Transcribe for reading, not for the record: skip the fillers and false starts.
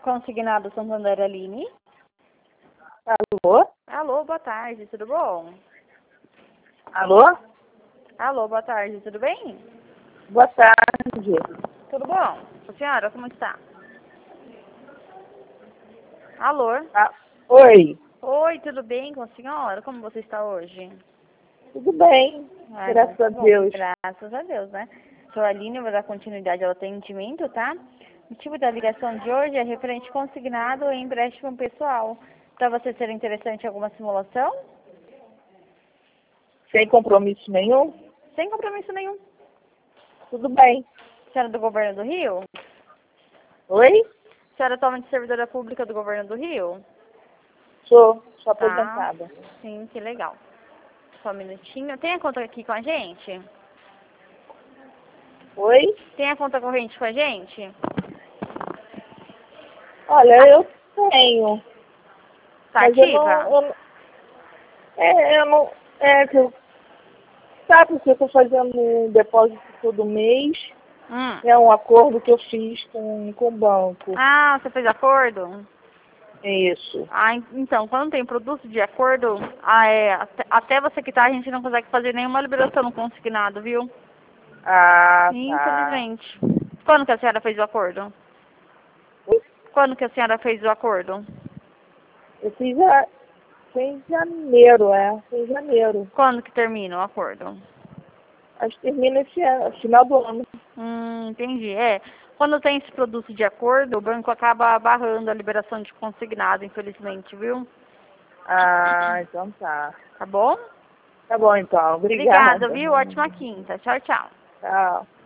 Consignado Santander Aline. Alô? Alô, boa tarde, tudo bom? Alô? Alô, boa tarde, tudo bem? Boa tarde. Tudo bom? A senhora, como está? Alô? Ah, oi, Oi, tudo bem com a senhora? Como você está hoje? tudo bem? Ah, Graças então a tá bom. Deus. Graças a Deus, né? Sou a Aline, eu vou dar continuidade ao atendimento, tá? O motivo da ligação de hoje é referente consignado em empréstimo pessoal. Para você ser interessante alguma simulação? Sem compromisso nenhum? Sem compromisso nenhum. Tudo bem. Senhora do Governo do Rio? Oi? Senhora atualmente servidora pública do Governo do Rio? Sou Tá. aposentada. Sim, que legal. Só um minutinho. Tem a conta aqui com a gente? Oi? Tem a conta corrente com a gente? Olha, eu tenho, Tá mas ativa? eu não, que eu, sabe que eu estou fazendo um depósito todo mês, é um acordo que eu fiz com o banco. Ah, você fez acordo? Isso. Ah, então, quando tem produto de acordo, até você quitar, a gente não consegue fazer nenhuma liberação no consignado, viu? Ah, tá. Infelizmente. Quando que a senhora fez o acordo? Quando que a senhora fez o acordo? Eu fiz foi em janeiro, foi em janeiro. Quando que termina o acordo? Acho que termina esse ano, final do ano. Entendi. Quando tem esse produto de acordo, o banco acaba barrando a liberação de consignado, infelizmente, viu? Ah, então tá. Tá bom? Tá bom então, Obrigada, obrigada. viu? Ótima quinta. Tchau, tchau. Tchau.